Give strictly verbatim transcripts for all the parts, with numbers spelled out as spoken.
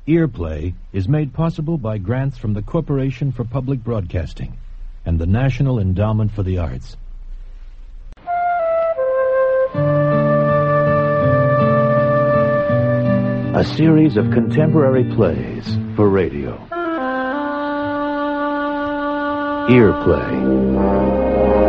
Earplay is made possible by grants from the Corporation for Public Broadcasting and the National Endowment for the Arts. A series of contemporary plays for radio. Earplay.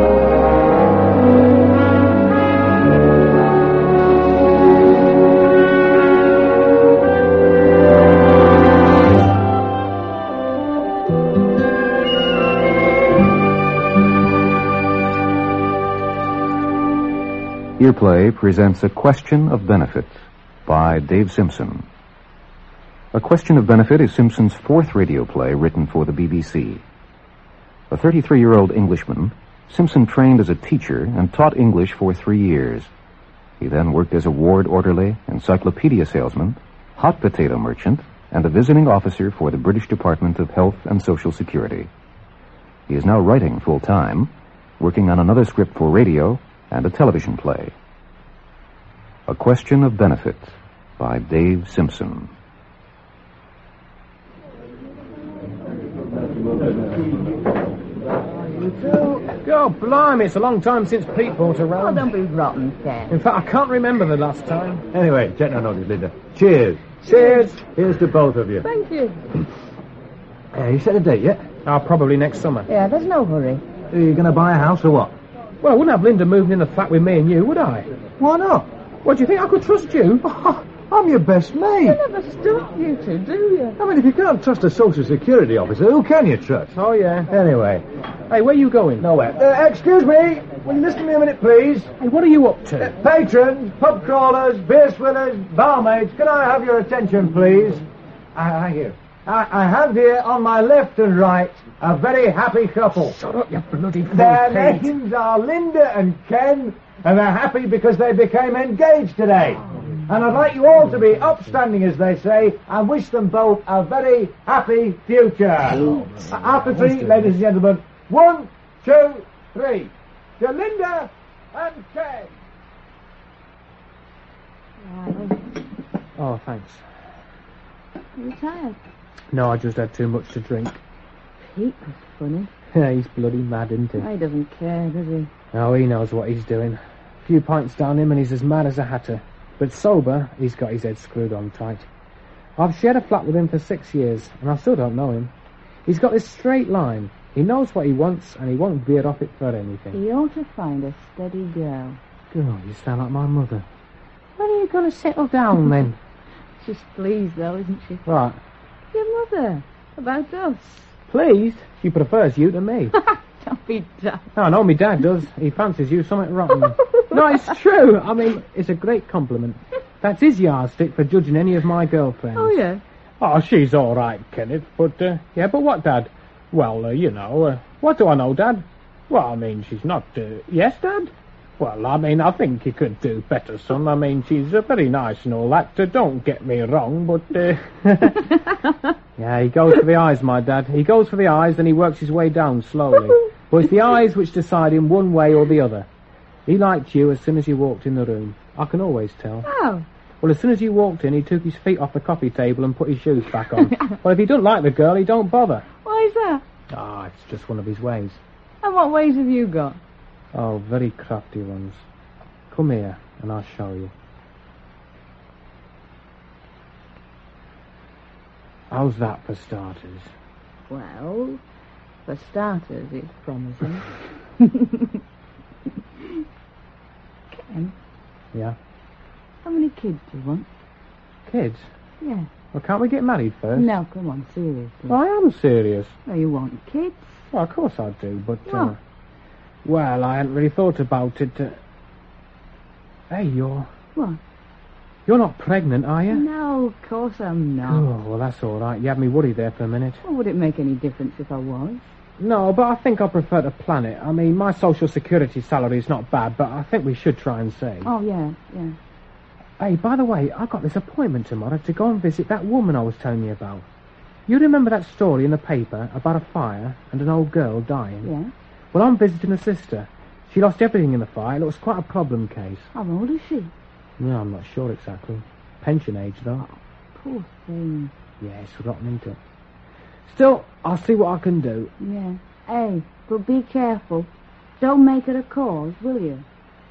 Earplay presents A Question of Benefit by Dave Simpson. A Question of Benefit is Simpson's fourth radio play written for the B B C. A thirty-three-year-old Englishman, Simpson trained as a teacher and taught English for three years. He then worked as a ward orderly, encyclopedia salesman, hot potato merchant, and a visiting officer for the British Department of Health and Social Security. He is now writing full-time, working on another script for radio and a television play. A Question of Benefit by Dave Simpson. Oh, blimey, it's a long time since Pete brought around. Oh, don't be rotten, Ken. In fact, I can't remember the last time. Anyway, take no notice, Linda. Cheers. Cheers. Here's to both of you. Thank you. Uh, you set a date yet? Oh, probably next summer. Yeah, there's no hurry. Are you going to buy a house or what? Well, I wouldn't have Linda moving in the flat with me and you, would I? Why not? What, do you think I could trust you? Oh, I'm your best mate. You never stop, you two, do you? I mean, if you can't trust a social security officer, who can you trust? Oh, yeah. Anyway. Hey, where are you going? Nowhere. Uh, excuse me. Will you listen to me a minute, please? Hey, what are you up to? Uh, patrons, pub crawlers, beer swillers, barmaids, can I have your attention, please? I, I hear. I, I have here on my left and right a very happy couple. Shut up, you bloody fool, Their Pete. names are Linda and Ken, and they're happy because they became engaged today. And I'd like you all to be upstanding, as they say, and wish them both a very happy future. After three, ladies and gentlemen, one, two, three. To Linda and Ken. Oh, thanks. Are you tired? No, I just had too much to drink. Pete was funny. Yeah, he's bloody mad, isn't he? He doesn't care, does he? Oh, he knows what he's doing. A few pints down him and he's as mad as a hatter. But sober, he's got his head screwed on tight. I've shared a flat with him for six years, and I still don't know him. He's got this straight line. He knows what he wants, and he won't veer off it for anything. He ought to find a steady girl. God, you sound like my mother. When are you going to settle down, then? She's pleased, though, isn't she? Right. Your mother. About us. Pleased? She prefers you to me. Don't be daft. No, I know my dad does. He fancies you something rotten. No, it's true. I mean, it's a great compliment. That's his yardstick for judging any of my girlfriends. Oh, yeah? Oh, she's all right, Kenneth, but, uh, yeah, but what, Dad? Well, uh, you know, uh, what do I know, Dad? Well, I mean, she's not, uh, yes, Dad? Well, I mean, I think you could do better, son. I mean, she's uh, very nice and all that. Uh, don't get me wrong, but, uh... yeah, he goes for the eyes, my Dad. He goes for the eyes, and he works his way down slowly. But it's the eyes which decide him one way or the other. He liked you as soon as you walked in the room. I can always tell. Oh. Well, as soon as you walked in, he took his feet off the coffee table and put his shoes back on. Well, if he don't like the girl, he don't bother. Why is that? Ah, it's just one of his ways. And what ways have you got? Oh, very crafty ones. Come here, and I'll show you. How's that for starters? Well, for starters, it's promising. Ken, Yeah? how many kids do you want? Kids? Yeah. Well, can't we get married first? No, come on, seriously. Well, I am serious. Oh, you want kids? Well, of course I do, but... What? Uh, well, I hadn't really thought about it. Uh... Hey, you're... What? You're not pregnant, are you? No, of course I'm not. Oh, well, that's all right. You had me worried there for a minute. Well, would it make any difference if I was? No, but I think I prefer to plan it. I mean, my social security salary is not bad, but I think we should try and save. Oh, yeah, yeah. Hey, by the way, I've got this appointment tomorrow to go and visit that woman I was telling you about. You remember that story in the paper about a fire and an old girl dying? Yeah? Well, I'm visiting her sister. She lost everything in the fire. It was quite a problem case. How old is she? No, I'm not sure exactly. Pension age, though. Poor thing. Yeah, it's rotten, isn't it? Still, I'll see what I can do. Yeah. Hey, but be careful. Don't make it a cause, will you?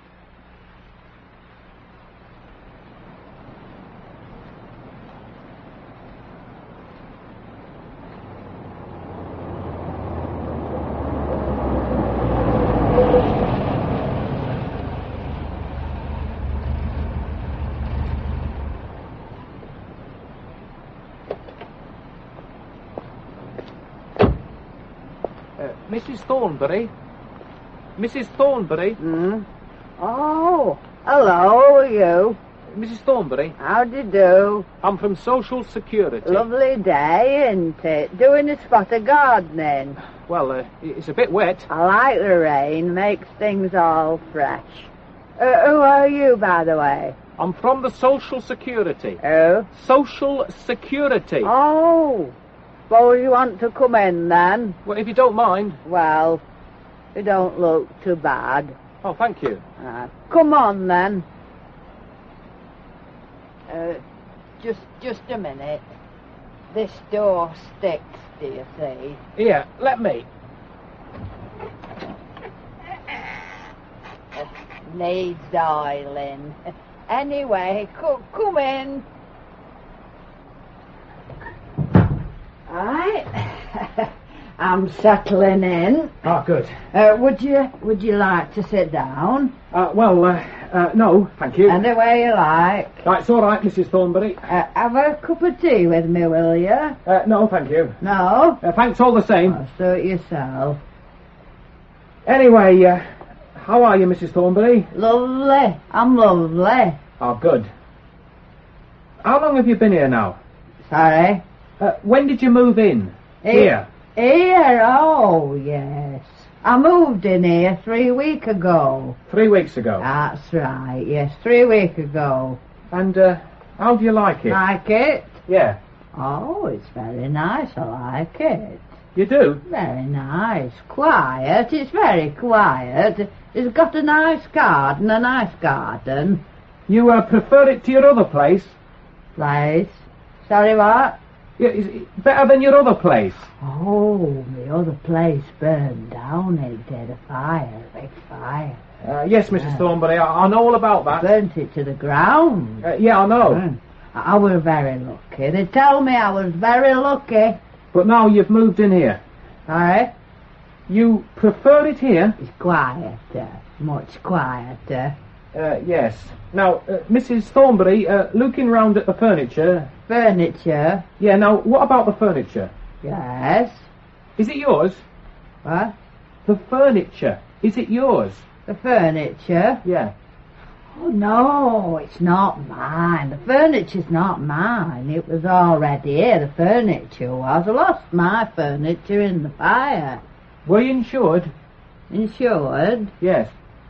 Missus Thornbury? Missus Thornbury? Hmm? Oh, hello, how are you? Missus Thornbury? How do you do? I'm from Social Security. Lovely day, isn't it? Doing a spot of gardening. Well, uh, it's a bit wet. I like the rain, makes things all fresh. Uh, who are you, by the way? I'm from the Social Security. Who? Social Security. Oh, suppose you want to come in then? Well, if you don't mind. Well, you don't look too bad. Oh, thank you. Uh, come on then. Uh, just, just a minute. This door sticks, do you see? Here, let me. It needs oiling. Anyway, co- come in. Right. I'm settling in. Oh, good. Uh, would you would you like to sit down? Uh, well, uh, uh, no, thank you. Any way you like. Right, it's all right, Missus Thornbury. Uh, have a cup of tea with me, will you? Uh, no, thank you. No? Uh, thanks all the same. Oh, suit yourself. Anyway, uh, how are you, Missus Thornbury? Lovely. I'm lovely. Oh, good. How long have you been here now? Sorry? Uh, when did you move in? Here. Here? Oh, yes. I moved in here three weeks ago. Three weeks ago. That's right, yes, three weeks ago. And, uh, how do you like it? Like it? Yeah. Oh, it's very nice, I like it. You do? Very nice. Quiet, it's very quiet. It's got a nice garden, a nice garden. You, uh, prefer it to your other place? Place? Sorry, what? Yeah, is it better than your other place? Oh, the other place burned down. It did a fire, a big fire. Uh, yes, Missus Yeah. Thornbury, I, I know all about that. Burnt it to the ground. Uh, yeah, I know. Mm. I was very lucky. They tell me I was very lucky. But now you've moved in here. Sorry? You prefer it here? It's quieter, much quieter. Uh, yes. Now, uh, Missus Thornbury, uh, looking round at the furniture... Furniture? Yeah, now, what about the furniture? Yes. Is it yours? What? The furniture. Is it yours? The furniture? Yeah. Oh, no, it's not mine. The furniture's not mine. It was already here, the furniture was. I lost my furniture in the fire. Were you insured? Insured? Yes.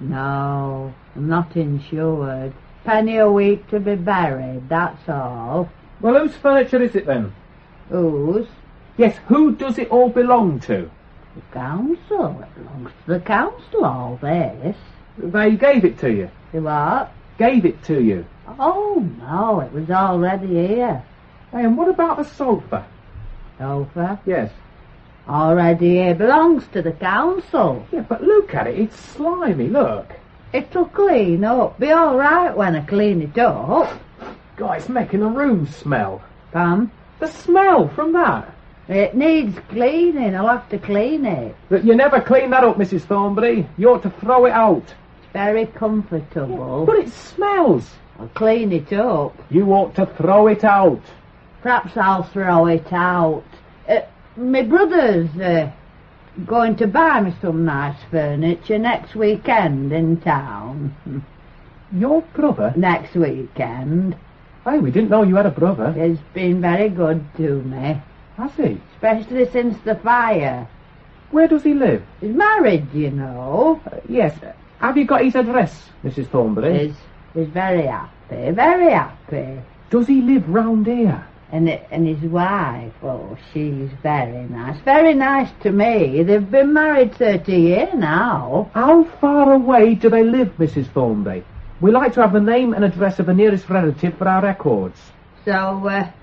No, I'm not insured. Penny a week to be buried, that's all. Well, whose furniture is it then? Whose? Yes, who does it all belong to? The council. It belongs to the council, all this. They gave it to you. The what? Gave it to you. Oh, no, it was already here. Hey, and what about the sofa? Sofa? Yes. Already here. Belongs to the council. Yeah, but look at it. It's slimy, look. It'll clean up. Be all right when I clean it up. God, it's making the room smell. Pam? The smell from that. It needs cleaning. I'll have to clean it. But you never clean that up, Missus Thornbury. You ought to throw it out. It's very comfortable. But it smells. I'll clean it up. You ought to throw it out. Perhaps I'll throw it out. Uh, my brother's uh, going to buy me some nice furniture next weekend in town. Your brother? Next weekend. Hey, we didn't know you had a brother. He's been very good to me. Has he? Especially since the fire. Where does he live? He's married, you know. Uh, yes. Have you got his address, Missus Thornbury? He's, he's very happy, very happy. Does he live round here? And and his wife, oh, she's very nice. Very nice to me. They've been married thirty years now. How far away do they live, Missus Thornbury? We like to have the name and address of the nearest relative for our records. So, uh,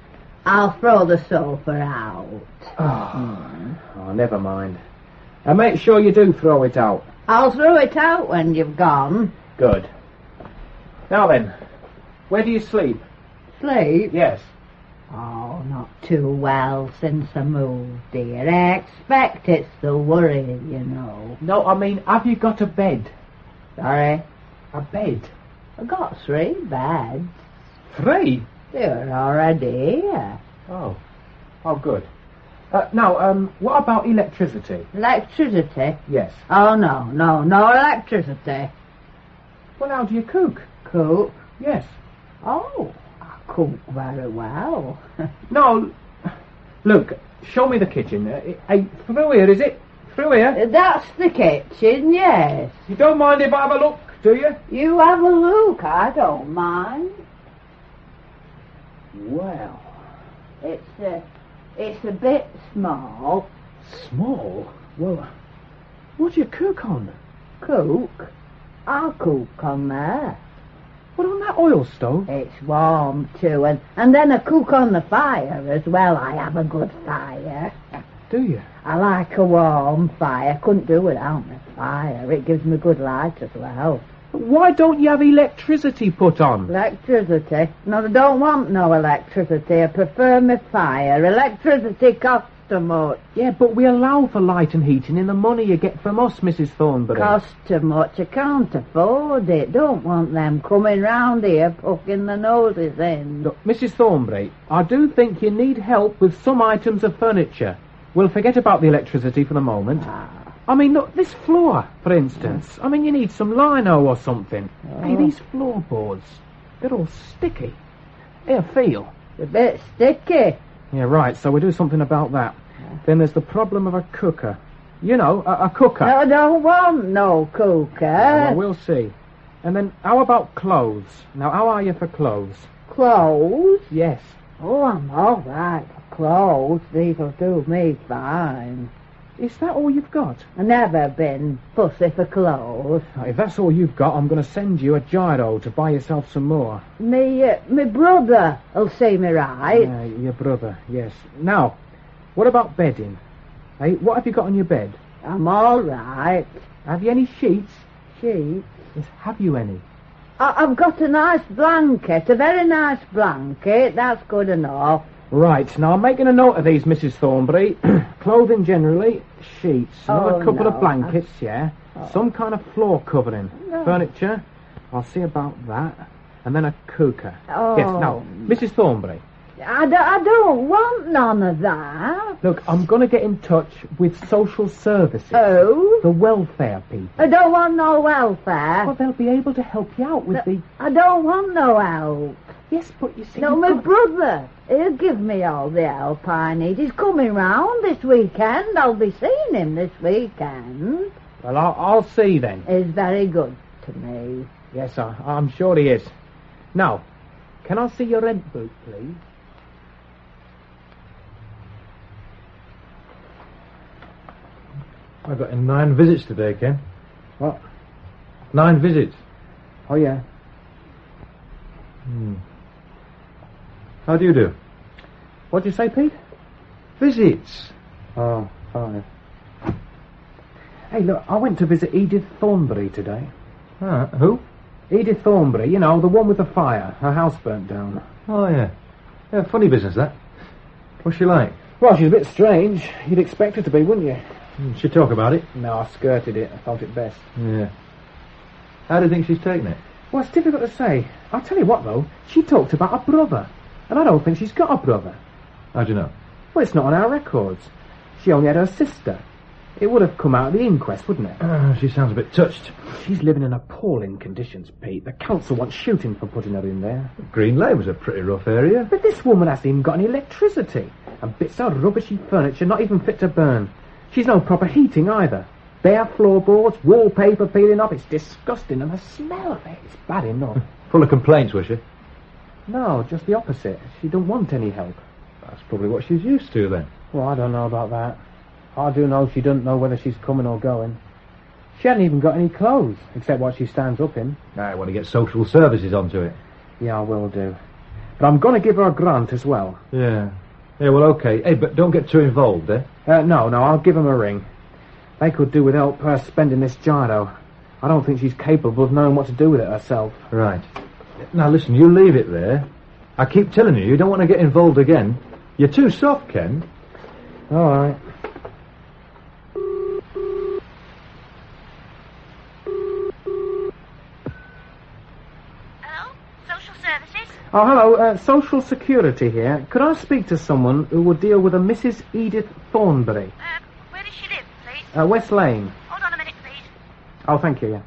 I'll throw the sofa out. Oh, oh never mind. And make sure you do throw it out. I'll throw it out when you've gone. Good. Now then, where do you sleep? Sleep? Yes. Oh, not too well since I moved, dear. I expect it's the worry, you know. No, I mean, have you got a bed? Sorry? A bed? I've got three beds. Three? You're already here. Oh. Oh, good. Uh, now, um, what about electricity? Electricity? Yes. Oh, no, no, no electricity. Well, how do you cook? Cook? Yes. Oh, I cook very well. No, look, show me the kitchen. Uh, hey, through here, is it? Through here? That's the kitchen, yes. You don't mind if I have a look, do you? You have a look, I don't mind. Well. It's a, it's a bit small. Small? Well, what do you cook on? Cook? I'll cook on there. What, on that oil stove? It's warm too, and, and then I cook on the fire as well. I have a good fire. Do you? I like a warm fire. Couldn't do without my fire. It gives me good light as well. Why don't you have electricity put on? Electricity? No, I don't want no electricity. I prefer my fire. Electricity costs too much. Yeah, but we allow for light and heating in the money you get from us, Missus Thornbury. Costs too much. I can't afford it. Don't want them coming round here poking their noses in. Look, Missus Thornbury, I do think you need help with some items of furniture. We'll forget about the electricity for the moment. Ah. I mean, look, this floor, for instance. I mean, you need some lino or something. Oh. Hey, these floorboards, they're all sticky. Here, feel. It's a bit sticky. Yeah, right, so we do something about that. Then there's the problem of a cooker. You know, a, a cooker. No, I don't want no cooker. Yeah, well, we'll see. And then, how about clothes? Now, how are you for clothes? Clothes? Yes. Oh, I'm all right for clothes. These'll do me fine. Is that all you've got? I've never been fussy for clothes. Now, if that's all you've got, I'm going to send you a gyro to buy yourself some more. Me, uh, me brother'll see me right. Yeah, your brother, yes. Now, what about bedding? Hey, what have you got on your bed? I'm all right. Have you any sheets? Sheets? Yes, have you any? I- I've got a nice blanket, a very nice blanket. That's good enough. Right, now I'm making a note of these, Missus Thornbury. Clothing generally, sheets, another Oh, couple no. of blankets, yeah. Oh. Some kind of floor covering. No. Furniture, I'll see about that. And then a cooker. Oh. Yes, now, Missus Thornbury, I, do, I don't want none of that. look, I'm going to get in touch with social services. Oh? The welfare people. I don't want no welfare. Well, they'll be able to help you out with No, the... I don't want no help. Yes, but you see... No, you've my got- brother, he'll give me all the help I need. He's coming round this weekend. I'll be seeing him this weekend. Well, I'll, I'll see then. He's very good to me. Yes, I, I'm sure he is. Now, can I see your rent book, please? I got in nine visits today, Ken. What? Nine visits. Oh, yeah. Hmm. How do you do? What'd you say, Pete? Visits. Oh, five. Hey, look, I went to visit Edith Thornbury today. Ah, who? Edith Thornbury, you know, the one with the fire. Her house burnt down. Oh, yeah. Yeah, funny business, that. What's she like? Well, she's a bit strange. You'd expect her to be, wouldn't you? Hmm, she talk about it? No, I skirted it. I thought it best. Yeah. How do you think she's taken it? Well, it's difficult to say. I'll tell you what, though. She talked about a brother. And I don't think she's got a brother. How do you know? Well, it's not on our records. She only had her sister. It would have come out of the inquest, wouldn't it? Uh, she sounds a bit touched. She's living in appalling conditions, Pete. The council wants shooting for putting her in there. Green Lane was a pretty rough area. But this woman hasn't even got any electricity. And bits of rubbishy furniture not even fit to burn. She's no proper heating either. Bare floorboards, wallpaper peeling off. It's disgusting, and the smell of it is bad enough. Full of complaints, was she? No, just the opposite. She don't want any help. That's probably what she's used to, then. Well, I don't know about that. I do know she doesn't know whether she's coming or going. She hasn't even got any clothes, except what she stands up in. I want to get social services onto it. Yeah, I will do. But I'm going to give her a grant as well. Yeah. Yeah, well, okay. Hey, but don't get too involved, eh? Uh, no, no, I'll give them a ring. They could do with help her spending this gyro. I don't think she's capable of knowing what to do with it herself. Right. Now, listen, you leave it there. I keep telling you, you don't want to get involved again. You're too soft, Ken. All right. Hello? Social services? Oh, hello. Uh, Social Security here. Could I speak to someone who would deal with a Missus Edith Thornbury? Uh, where does she live, please? Uh, West Lane. Hold on a minute, please. Oh, thank you, yeah.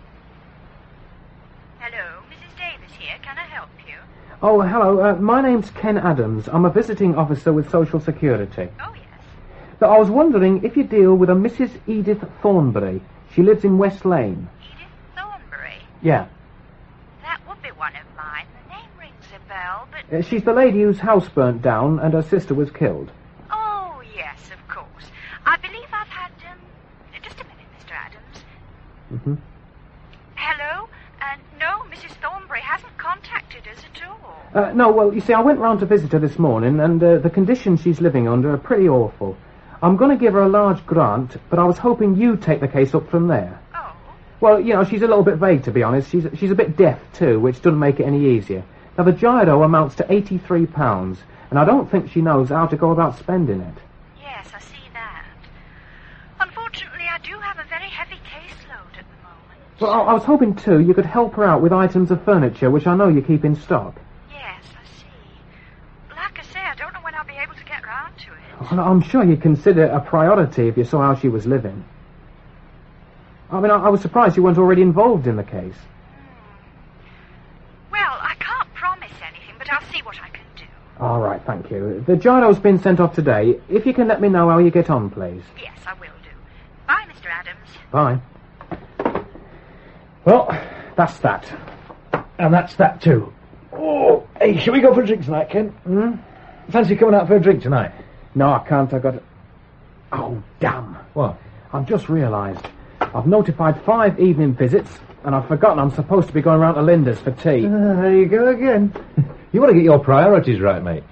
Hello, Missus Davis here. Can I help you? Oh, hello. Uh, my name's Ken Adams. I'm a visiting officer with Social Security. Oh, yes. But I was wondering if you deal with a Missus Edith Thornbury. She lives in West Lane. Edith Thornbury? Yeah. That would be one of mine. The name rings a bell, but... Uh, she's the lady whose house burnt down and her sister was killed. Oh, yes, of course. I believe I've had, um... Just a minute, Mister Adams. Mm-hmm. Hello? Uh, no, Missus Thornbury hasn't contacted us at all. Uh, no, well, you see, I went round to visit her this morning, and uh, the conditions she's living under are pretty awful. I'm going to give her a large grant, but I was hoping you'd take the case up from there. Oh? Well, you know, she's a little bit vague, to be honest. She's she's a bit deaf, too, which doesn't make it any easier. Now, the gyro amounts to eighty-three pounds, and I don't think she knows how to go about spending it. Yes, I see that. Unfortunately, I do have a very heavy caseload at the moment. Well, I, I was hoping, too, you could help her out with items of furniture, which I know you keep in stock. Yes, I see. Like I say, I don't know when I'll be able to get round to it. Well, I'm sure you'd consider it a priority if you saw how she was living. I mean, I, I was surprised you weren't already involved in the case. Well, I can't promise anything, but I'll see what I can do. All right, thank you. The gyro's been sent off today. If you can let me know how you get on, please. Yes, I will do. Bye, Mister Adams. Bye. Well, that's that. And that's that too. Oh, hey, shall we go for a drink tonight, Ken? Hmm? Fancy coming out for a drink tonight? No, I can't. I got to... Oh, damn. What? I've just realised. I've notified five evening visits, and I've forgotten I'm supposed to be going round to Linda's for tea. Uh, there you go again. You want to get your priorities right, mate.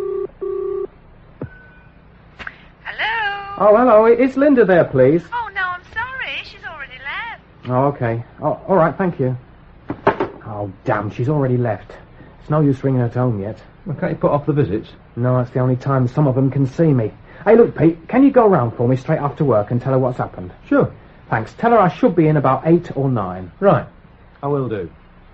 Hello? Oh, hello. Is Linda there, please? Oh, no, I'm sorry. She's already left. Oh, okay. Oh, all right, thank you. Oh, damn, she's already left. It's no use ringing her home yet. Well, can't you put off the visits? No, that's the only time some of them can see me. Hey, look, Pete, can you go round for me straight after work and tell her what's happened? Sure. Thanks. Tell her I should be in about eight or nine. Right. I will do.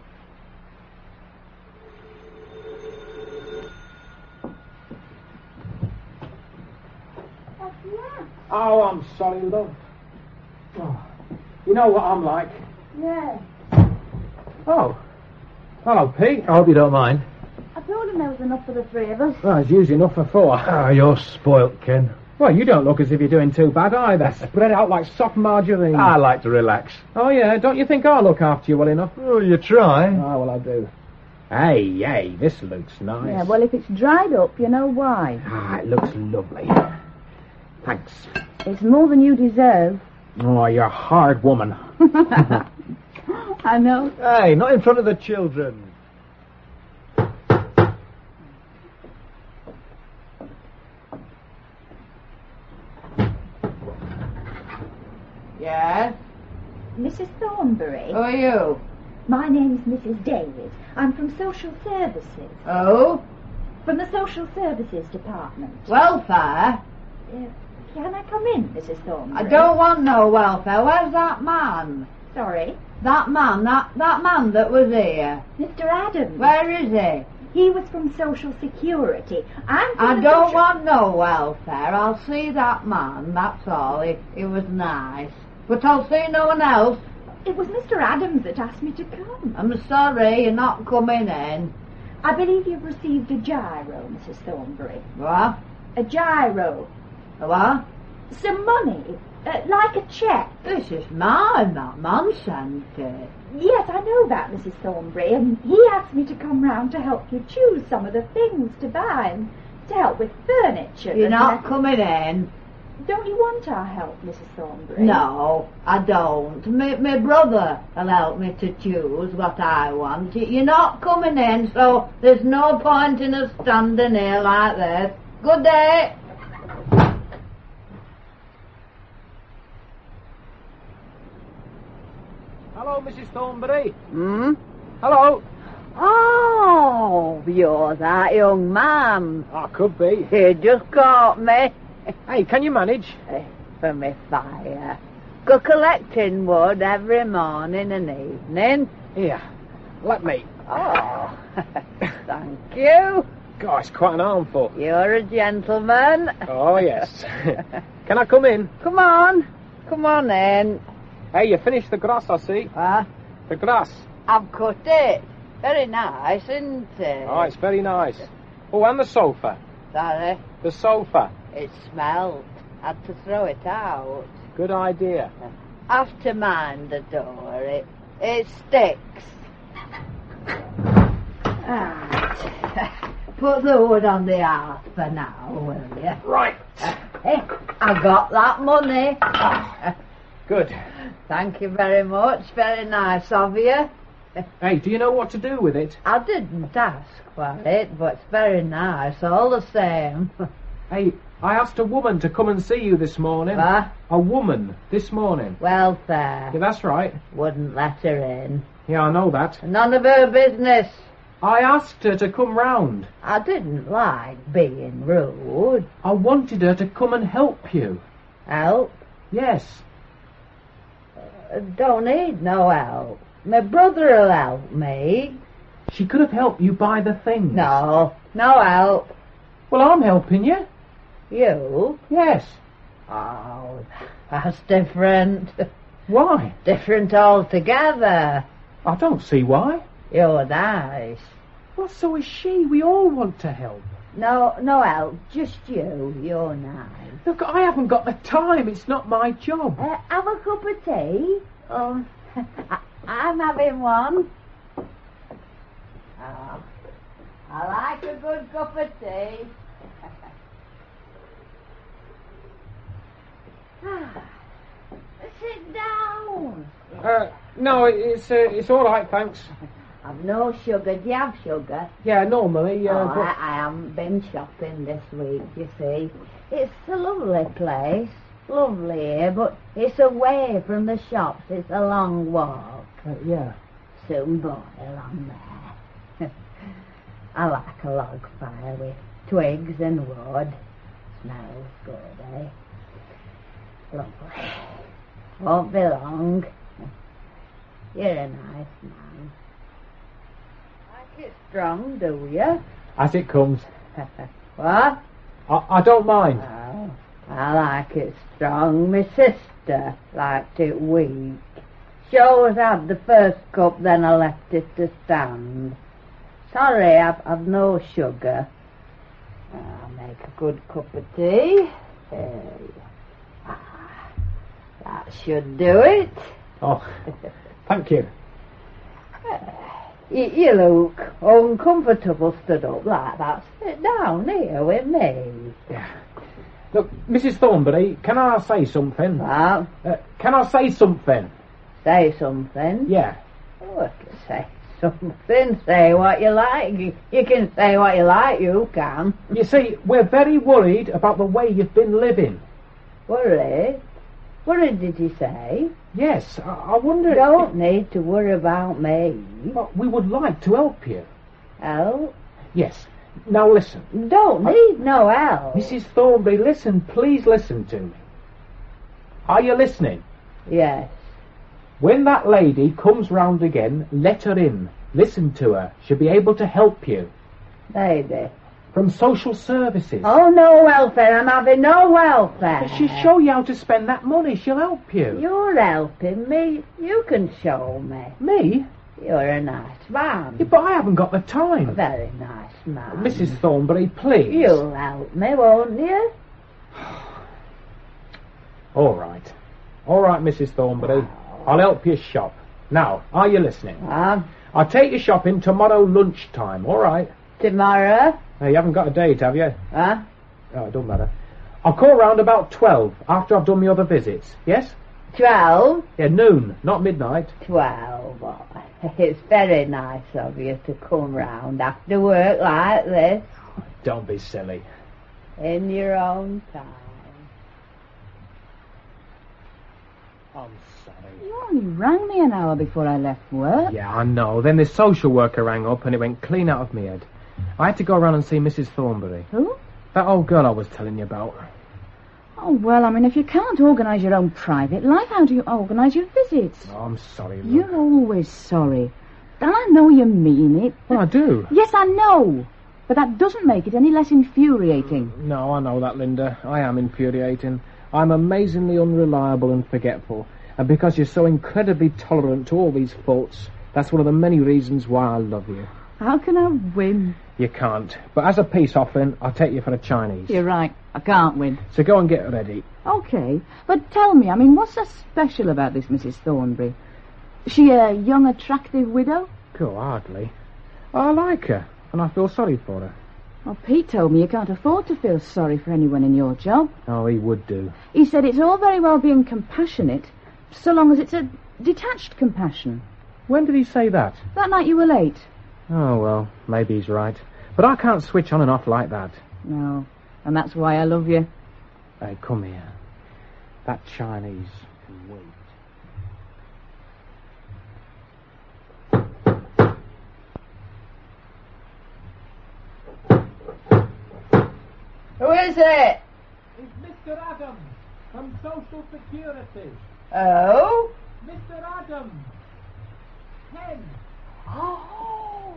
Oh, I'm sorry, love. Oh, you know what I'm like. Yeah. Oh. Hello, Pete. I hope you don't mind. I told him there was enough for the three of us. Well, it's usually enough for four. Ah, you're spoilt, Ken. Well, you don't look as if you're doing too bad either. Spread out like soft margarine. I like to relax. Oh, yeah? Don't you think I'll look after you well enough? Oh, you try. Oh, well, I do. Hey, hey, this looks nice. Yeah, well, if it's dried up, you know why. Ah, it looks lovely. Thanks. It's more than you deserve. Oh, you're a hard woman. I know. Hey, not in front of the children. Yes? Missus Thornbury. Who are you? My name's Missus Davis. I'm from Social Services. Oh? From the Social Services Department. Welfare? Uh, can I come in, Missus Thornbury? I don't want no welfare. Where's that man? Sorry? That man, that, that man that was here. Mister Adams. Where is he? He was from Social Security. I'm from I the don't social... want no welfare. I'll see that man, that's all. He, he was nice. But I'll see no one else. It was Mister Adams that asked me to come. I'm sorry, you're not coming in. I believe you've received a gyro, Missus Thornbury. What? A gyro. A what? Some money. Uh, like a cheque. This is mine, that man sent it. Yes, I know that, Missus Thornbury, and he asked me to come round to help you choose some of the things to buy and to help with furniture. You're and not uh, coming in. Don't you want our help, Missus Thornbury? No, I don't. My, my brother will help me to choose what I want. Y- You're not coming in, so there's no point in us standing here like this. Good day. Hello, Missus Thornbury. Hmm? Hello. Oh, you're that young man. I could be. You just caught me. Hey, can you manage? For me fire. Go collecting wood every morning and evening. Here, let me. Oh, thank you. God, it's quite an armful. You're a gentleman. Oh, yes. Can I come in? Come on. Come on in. Hey, you finished the grass, I see. Huh? The grass. I've cut it. Very nice, isn't it? Oh, it's very nice. Oh, and the sofa. Sorry. The sofa. It smelled. Had to throw it out. Good idea. Have to mind the door. It, it sticks. Right. Put the wood on the hearth for now, will you? Right. Uh, hey, I got that money. Good. Thank you very much. Very nice of you. Hey, do you know what to do with it? I didn't ask for it, but it's very nice all the same. Hey, I asked a woman to come and see you this morning. What? A woman, this morning. Welfare. Yeah, that's right. Wouldn't let her in. Yeah, I know that. None of her business. I asked her to come round. I didn't like being rude. I wanted her to come and help you. Help? Yes. Uh, don't need no help. My brother'll help me. She could have helped you buy the things. No, no help. Well, I'm helping you. You? Yes. Oh, that's different. Why? Different altogether. I don't see why. You're nice. Well, so is she. We all want to help. No, no help. Just you. You're nice. Look, I haven't got the time. It's not my job. Uh, have a cup of tea? Um, I, I'm having one. Oh, I like a good cup of tea. Sit down. Uh, no, it's uh, it's all right, thanks. I've no sugar. Do you have sugar? Yeah, normally. Uh, oh, but... I, I haven't been shopping this week, you see. It's a lovely place. Lovely here, but it's away from the shops. It's a long walk. Uh, yeah. Soon boy along there. I like a log fire with twigs and wood. Smells good, eh? Lovely. Won't be long. You're a nice man. Like it strong, do you? As it comes. What? I, I don't mind. Oh, I like it strong. My sister liked it weak. She always had the first cup, then I left it to stand. Sorry, I've, I've no sugar. I'll make a good cup of tea. There you are. That should do it. Oh, thank you. You, you look uncomfortable stood up like that. Sit down here with me. Yeah. Look, Missus Thornbury, can I say something? What? Uh, can I say something? Say something? Yeah. Oh, I can say something. Say what you like. You, you can say what you like, you can. You see, we're very worried about the way you've been living. Worried? Worried, did you say? Yes, I, I wonder... You don't need to worry about me. Well, we would like to help you. Help? Yes. Now listen. Don't I... need no help. Missus Thornbury, listen, please listen to me. Are you listening? Yes. When that lady comes round again, let her in. Listen to her. She'll be able to help you. Lady? From social services. Oh, no welfare. I'm having no welfare. She'll show you how to spend that money. She'll help you. You're helping me. You can show me. Me? You're a nice man. Yeah, but I haven't got the time. A very nice man. Missus Thornbury, please. You'll help me, won't you? All right. All right, Missus Thornbury. Oh. I'll help you shop. Now, are you listening? Uh, I'll take you shopping tomorrow lunchtime, all right? Tomorrow? Uh, you haven't got a date, have you? Huh? Oh, it don't matter. I'll call round about twelve, after I've done my other visits. Yes? Twelve? Yeah, noon, not midnight. Twelve. Oh, it's very nice of you to come round after work like this. Don't be silly. In your own time. I'm sorry. You only rang me an hour before I left work. Yeah, I know. Then the social worker rang up and it went clean out of my head. I had to go round and see Missus Thornbury. Who? That old girl I was telling you about. Oh, well, I mean, if you can't organise your own private life, how do you organise your visits? Oh, I'm sorry, Lou. You're always sorry. And I know you mean it. Well, I do. Yes, I know. But that doesn't make it any less infuriating. No, I know that, Linda. I am infuriating. I'm amazingly unreliable and forgetful. And because you're so incredibly tolerant to all these faults, that's one of the many reasons why I love you. How can I win? You can't. But as a peace offering, I'll take you for a Chinese. You're right. I can't win. So go and get ready. Okay. But tell me, I mean, what's so special about this Missus Thornbury? She a young, attractive widow? Oh, hardly. I like her, and I feel sorry for her. Well, Pete told me you can't afford to feel sorry for anyone in your job. Oh, he would do. He said it's all very well being compassionate, so long as it's a detached compassion. When did he say that? That night you were late. Oh, well, maybe he's right. But I can't switch on and off like that. No, and that's why I love you. Hey, come here. That Chinese can wait. Who is it? It's Mister Adams from Social Security. Oh? Mister Adams. Ken. Oh.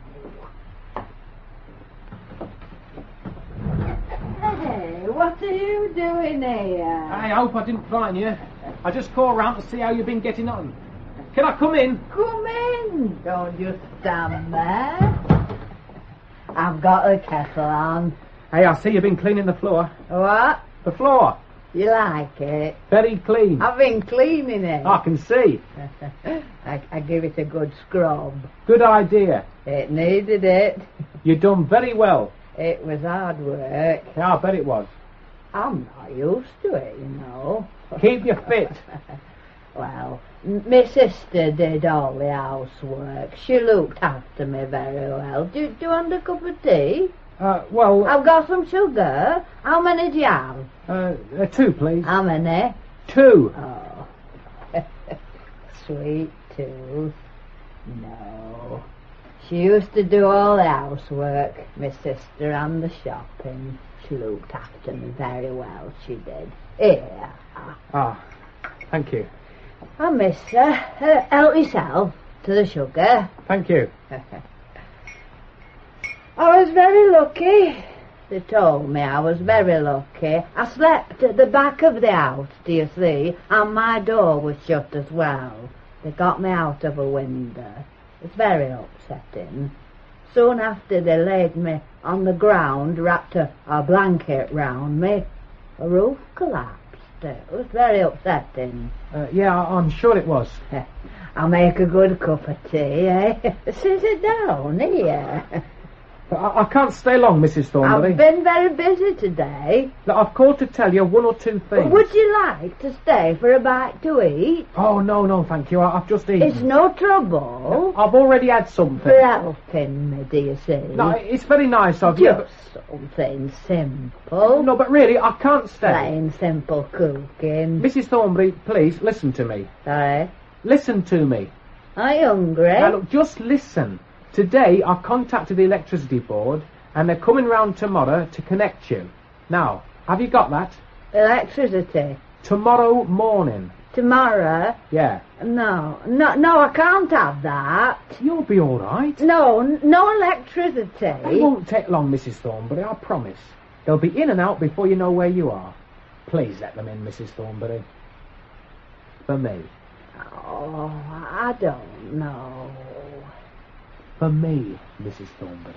Hey, what are you doing here? I hope I didn't frighten you. I just called round to see how you've been getting on. Can I come in? Come in. Don't just stand there. I've got the kettle on. Hey, I see you've been cleaning the floor. What? The floor. You like it? Very clean. I've been cleaning it. I can see. I, I give it a good scrub. Good idea. It needed it. You've done very well. It was hard work. Yeah, I bet it was. I'm not used to it, you know. Keep you fit. Well, m- my sister did all the housework. She looked after me very well. Do, do you want a cup of tea? Uh, well... I've got some sugar. How many do you have? Uh, uh, two, please. How many? Two. Oh. Sweet tooth. No. She used to do all the housework, my sister, and the shopping. She looked after me very well, she did. Here. Ah, thank you. I miss her. Uh, help yourself to the sugar. Thank you. I was very lucky. They told me I was very lucky. I slept at the back of the house, do you see, and my door was shut as well. They got me out of a window. It's very upsetting. Soon after they laid me on the ground, wrapped a, a blanket round me, the roof collapsed. It was very upsetting. Uh, yeah, I'm sure it was. I'll make a good cup of tea, eh? Sit it down here. I, I can't stay long, Missus Thornbury. I've been very busy today. Look, I've called to tell you one or two things. Would you like to stay for a bite to eat? Oh, no, no, thank you. I, I've just eaten. It's no trouble. I've already had something. For helping me, do you see? No, it's very nice of you. Just something simple. No, but really, I can't stay. Plain simple cooking. Missus Thornbury, please, listen to me. Sorry? Listen to me. Are you hungry? Now, look, just listen. Today, I contacted the electricity board, and they're coming round tomorrow to connect you. Now, have you got that? Electricity? Tomorrow morning. Tomorrow? Yeah. No, no, no, I can't have that. You'll be all right. No, no electricity. It won't take long, Missus Thornbury, I promise. They'll be in and out before you know where you are. Please let them in, Missus Thornbury. For me. Oh, I don't know. For me, Missus Thornbury.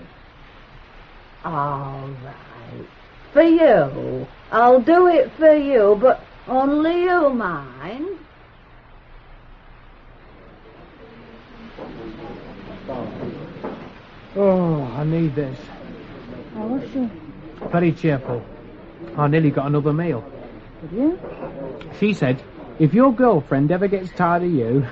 All right. For you. I'll do it for you, but only you mind. Oh, I need this. How was she? Very cheerful. I nearly got another meal. Did you? She said, if your girlfriend ever gets tired of you...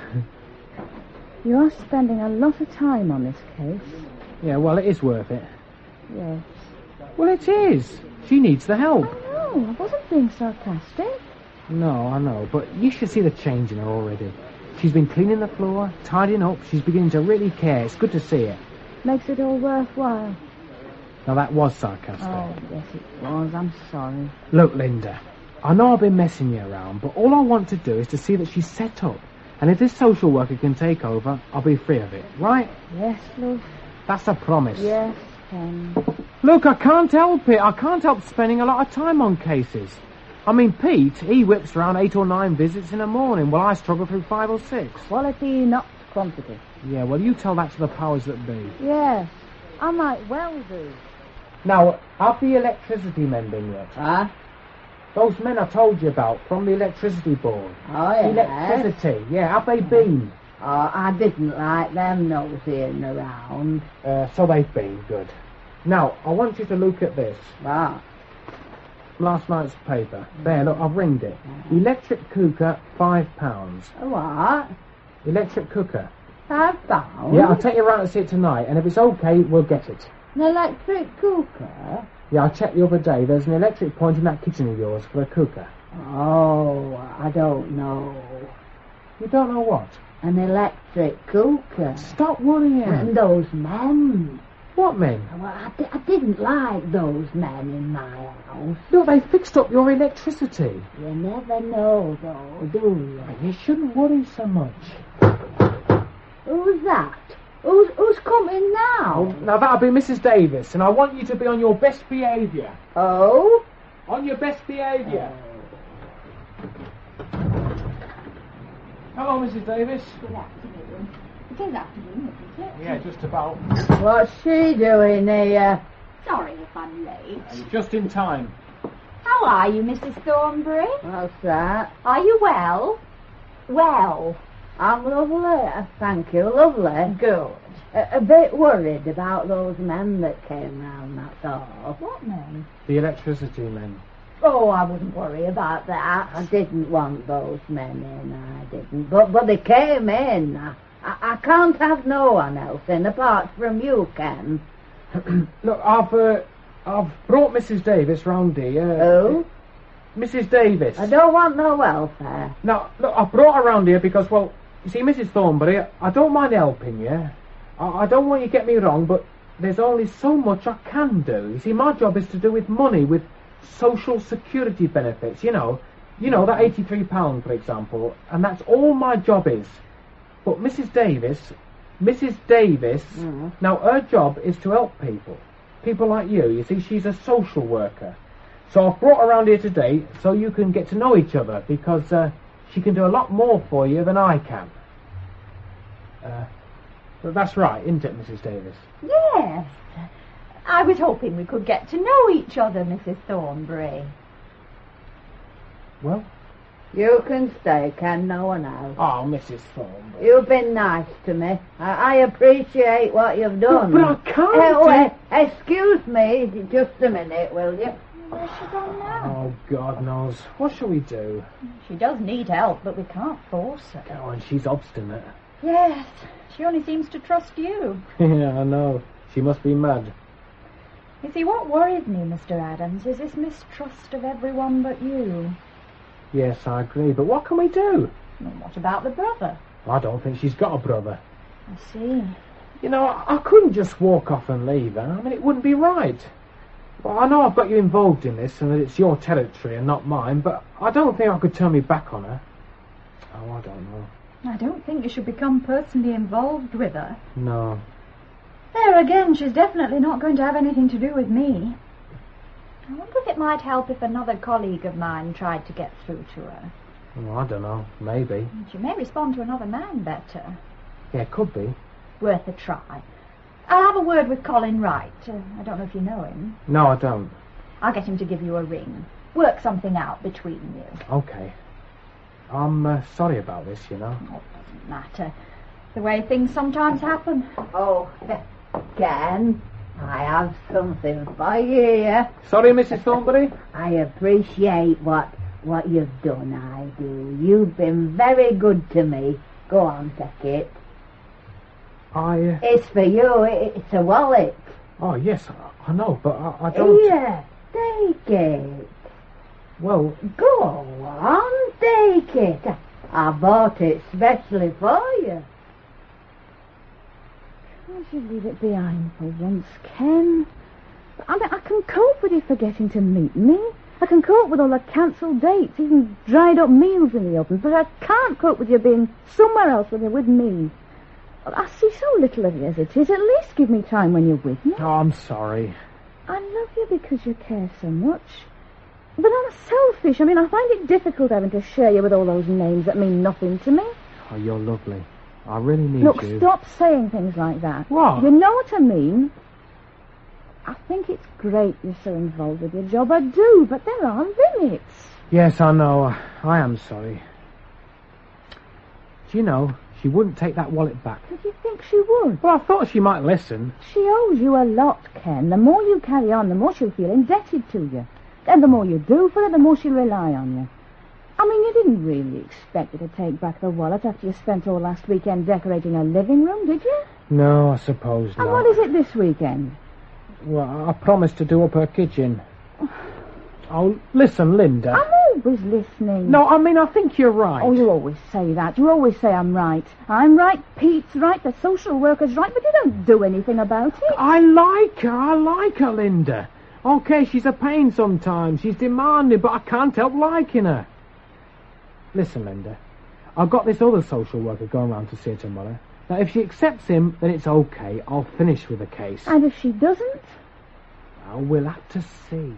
You are spending a lot of time on this case. Yeah, well, it is worth it. Yes. Well, it is. She needs the help. I know. I wasn't being sarcastic. No, I know, but you should see the change in her already. She's been cleaning the floor, tidying up. She's beginning to really care. It's good to see it. Makes it all worthwhile. Now, that was sarcastic. Oh, yes, it was. I'm sorry. Look, Linda, I know I've been messing you around, but all I want to do is to see that she's set up. And if this social worker can take over, I'll be free of it, right? Yes, love. That's a promise. Yes, Ken. Look, I can't help it. I can't help spending a lot of time on cases. I mean, Pete, he whips around eight or nine visits in a morning, while I struggle through five or six. Quality, not quantity. Yeah, well, you tell that to the powers that be. Yes, I might well do. Now, have the electricity men been yet? Huh? Those men I told you about from the electricity board. Oh, yes. Electricity, yeah, have they been? Oh, I didn't like them nosying around. Uh, so they've been, good. Now, I want you to look at this. What? Last night's paper. There, look, I've ringed it. Electric cooker, five pounds. What? Electric cooker. Five pounds? Yeah, I'll take you round to see it tonight, and if it's okay, we'll get it. An electric cooker? Yeah, I checked the other day. There's an electric point in that kitchen of yours for a cooker. Oh, I don't know. You don't know what? An electric cooker. Stop worrying. And those men. What men? Well, I, di- I didn't like those men in my house. Look, they fixed up your electricity. You never know, though, do you? You shouldn't worry so much. Who's that? Who's, who's coming now? Oh, now, that'll be Missus Davis, and I want you to be on your best behaviour. Oh? On your best behaviour. Hello, Missus Davis. Good afternoon. It is afternoon, isn't it? Yeah, just about. What's she doing here? Sorry if I'm late. You're just in time. How are you, Missus Thornbury? What's that? Are you well? Well. I'm lovely, thank you, lovely. Good. A, a bit worried about those men that came round, that's all. What men? The electricity men. Oh, I wouldn't worry about that. I didn't want those men in, I didn't. But but they came in. I, I, I can't have no one else in apart from you, Ken. Look, I've uh, I've brought Missus Davis round here. Who? Missus Davis. I don't want no welfare. Now, look, I brought her round here because, well, you see, Missus Thornbury, I don't mind helping you. I, I don't want you to get me wrong, but there's only so much I can do. You see, my job is to do with money, with social security benefits, you know. You know, that eighty-three pounds, for example, and that's all my job is. But Missus Davis, Missus Davis, Mm. now her job is to help people. People like you, you see, she's a social worker. So I've brought her around here today so you can get to know each other, because uh, she can do a lot more for you than I can. Uh, but that's right, isn't it, Missus Davis? Yes. I was hoping we could get to know each other, Missus Thornbury. Well? You can stay, Ken, no one else. Oh, Missus Thornbury. You've been nice to me. I, I appreciate what you've done. But, but I can't... Uh, well, excuse me, just a minute, will you? Where's she gone now? Oh, God knows. What shall we do? She does need help, but we can't force her. Oh, and she's obstinate. Yes, she only seems to trust you. Yeah, I know. She must be mad. You see, what worries me, Mister Adams, is this mistrust of everyone but you. Yes, I agree, but what can we do? Well, what about the brother? I don't think she's got a brother. I see. You know, I, I couldn't just walk off and leave her. I mean, it wouldn't be right. Well, I know I've got you involved in this and that it's your territory and not mine, but I don't think I could turn me back on her. Oh, I don't know. I don't think you should become personally involved with her. No. There again, she's definitely not going to have anything to do with me. I wonder if it might help if another colleague of mine tried to get through to her. Oh, I don't know. Maybe. She may respond to another man better. Yeah, it could be. Worth a try. I'll have a word with Colin Wright. Uh, I don't know if you know him. No, I don't. I'll get him to give you a ring. Work something out between you. Okay. I'm uh, sorry about this, you know. Oh, it doesn't matter. The way things sometimes happen. Oh, Ken, I have something for you. Sorry, Missus Thornbury? I appreciate what what you've done, I do. You've been very good to me. Go on, take it. I... Uh... It's for you. It's a wallet. Oh, yes, I, I know, but I, I don't... Here, take it. Well... Go on, take it. I bought it specially for you. I should leave it behind for once, Ken. I mean, I can cope with you forgetting to meet me. I can cope with all the cancelled dates, even dried up meals in the oven, but I can't cope with you being somewhere else when you're with me. I see so little of you as it is. At least give me time when you're with me. Oh, I'm sorry. I love you because you care so much. But I'm selfish. I mean, I find it difficult having to share you with all those names that mean nothing to me. Oh, you're lovely. I really need Look, you. Look, stop saying things like that. What? You know what I mean. I think it's great you're so involved with your job. I do, but there are limits. Yes, I know. I am sorry. Do you know, she wouldn't take that wallet back. Did you think she would? Well, I thought she might listen. She owes you a lot, Ken. The more you carry on, the more she'll feel indebted to you. And the more you do for her, the more she'll rely on you. I mean, you didn't really expect her to take back the wallet after you spent all last weekend decorating her living room, did you? No, I suppose and not. And what is it this weekend? Well, I promised to do up her kitchen. Oh, listen, Linda. I'm always listening. No, I mean, I think you're right. Oh, you always say that. You always say I'm right. I'm right, Pete's right, the social worker's right, but you don't do anything about it. I like her. I like her, Linda. Okay, she's a pain sometimes. She's demanding, but I can't help liking her. Listen, Linda. I've got this other social worker going round to see her tomorrow. Now, if she accepts him, then it's okay. I'll finish with the case. And if she doesn't? Well, we'll have to see.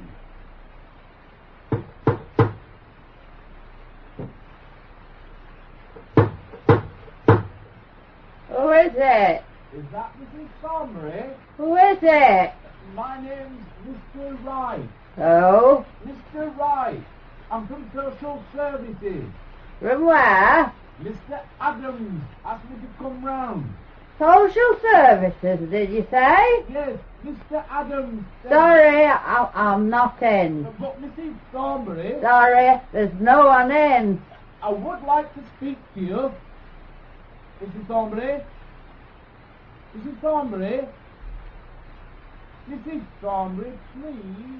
Who is it? Is that Missus Thornbury? Who is it? My name's Mister Wright. Oh? Mister Wright. I'm from Social Services. From where? Mister Adams asked me to come round. Social Services, did you say? Yes, Mister Adams. Sorry, I, I'm not in. But Missus Thornbury... Sorry, there's no one in. I would like to speak to you. Missus Thornbury? Missus Thornbury? Missus Thornbury, please.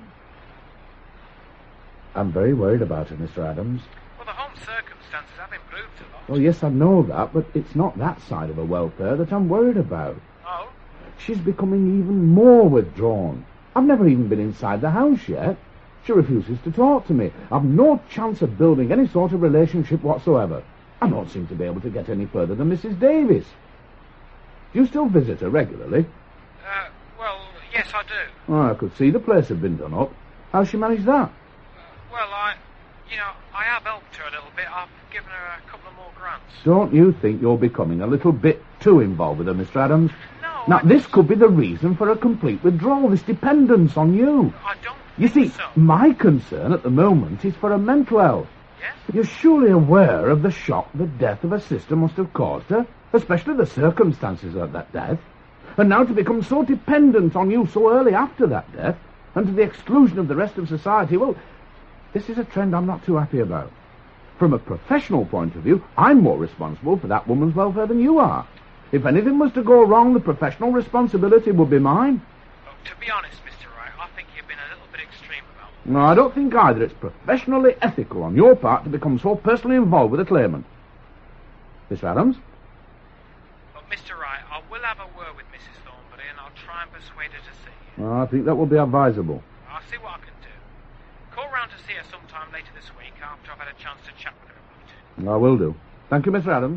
I'm very worried about her, Mister Adams. Well, the home circumstances have improved a lot. Oh, yes, I know that, but it's not that side of her welfare that I'm worried about. Oh? She's becoming even more withdrawn. I've never even been inside the house yet. She refuses to talk to me. I've no chance of building any sort of relationship whatsoever. I don't seem to be able to get any further than Missus Davis. Do you still visit her regularly? Uh, well, yes, I do. Oh, I could see the place had been done up. How's she managed that? Uh, well, I... You know, I have helped her a little bit. I've given her a couple of more grants. Don't you think you're becoming a little bit too involved with her, Mister Adams? No, Now, I this just... could be the reason for a complete withdrawal, this dependence on you. I don't You see, so. my concern at the moment is for her mental health. Yes? You're surely aware of the shock the death of her sister must have caused her, especially the circumstances of that death. And now to become so dependent on you so early after that death, and to the exclusion of the rest of society, well, this is a trend I'm not too happy about. From a professional point of view, I'm more responsible for that woman's welfare than you are. If anything was to go wrong, the professional responsibility would be mine. Oh, to be honest, Mister Wright, I think you've been a little bit extreme about it. No, I don't think either it's professionally ethical on your part to become so personally involved with a claimant. Mister Adams? But, Mister Wright, I will have a word with Missus Thornbury, and I'll try and persuade her to see you. Well, I think that will be advisable. I'll see what I can do. Call round to see her sometime later this week after I've had a chance to chat with her about it. I will do. Thank you, Mister Adams.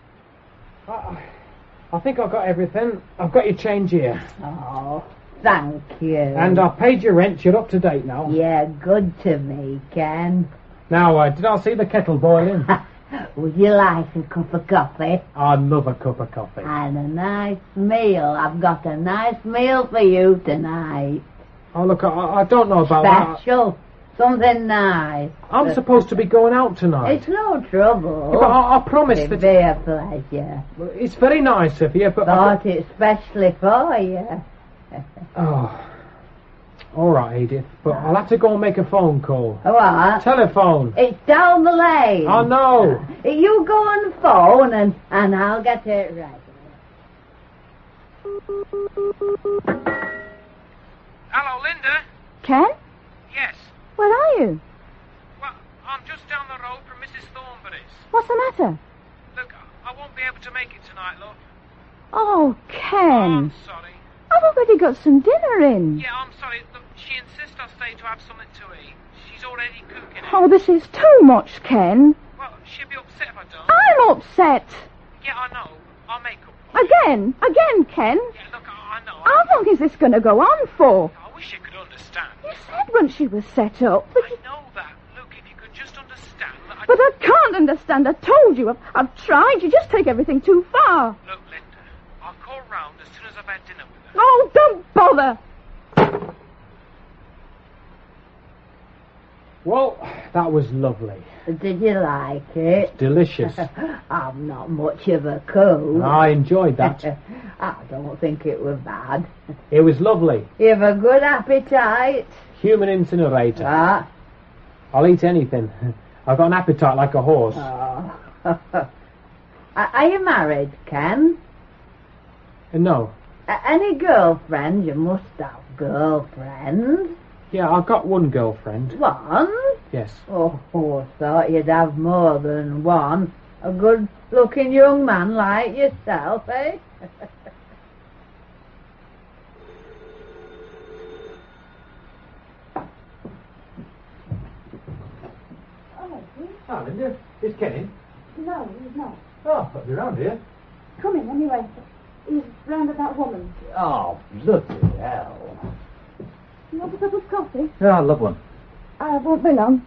I, I think I've got everything. I've got your change here. Oh, thank you. And I've paid your rent. You're up to date now. Yeah, good to me, Ken. Now, uh, did I see the kettle boiling? Would you like a cup of coffee? I'd love a cup of coffee. And a nice meal. I've got a nice meal for you tonight. Oh, look, I, I don't know about that. Special. Something nice. I'm supposed to be going out tonight. It's no trouble. Yeah, but I, I promise It'd that... be a pleasure. It's very nice of you, but... Bought it specially for you. Oh. All right, Edith, but I'll have to go and make a phone call. What? Telephone. It's down the lane. Oh, no. You go on phone and, and I'll get it ready. Hello, Linda? Ken? Yes. Where are you? Well, I'm just down the road from Missus Thornberry's. What's the matter? Look, I won't be able to make it tonight, love. Oh, Ken. Oh, I'm sorry. I've already got some dinner in. Yeah, I'm sorry. Look, she insists I stay to have something to eat. She's already cooking it. Oh, this is too much, Ken. Well, she'll be upset if I don't. I'm upset. Yeah, I know. I'll make up. Again, again, Ken. Yeah, look, I, I know. How long is this going to go on for? I wish you could understand. You said when she was set up. That I know that. Look, if you could just understand that I... But I can't understand. I told you. I've, I've tried. You just take everything too far. Look, Linda, I'll call round as soon as I've had dinner with her. Oh, don't bother. Well, that was lovely. Did you like it? Delicious. I'm not much of a cook. I enjoyed that. I don't think it was bad. It was lovely. You have a good appetite. Human incinerator. Ah. I'll eat anything. I've got an appetite like a horse. Oh. Are you married, Ken? Uh, no. Uh, any girlfriend? You must have girlfriends. Yeah, I've got one girlfriend. One? Yes. Oh, I thought you'd have more than one. A good-looking young man like yourself, eh? Oh, Linda, is Ken in? No, he's not. Oh, but you're around here. Come in anyway. He's round at that woman. Oh, bloody hell. You want a cup of coffee? Yeah, I love one. I won't be long.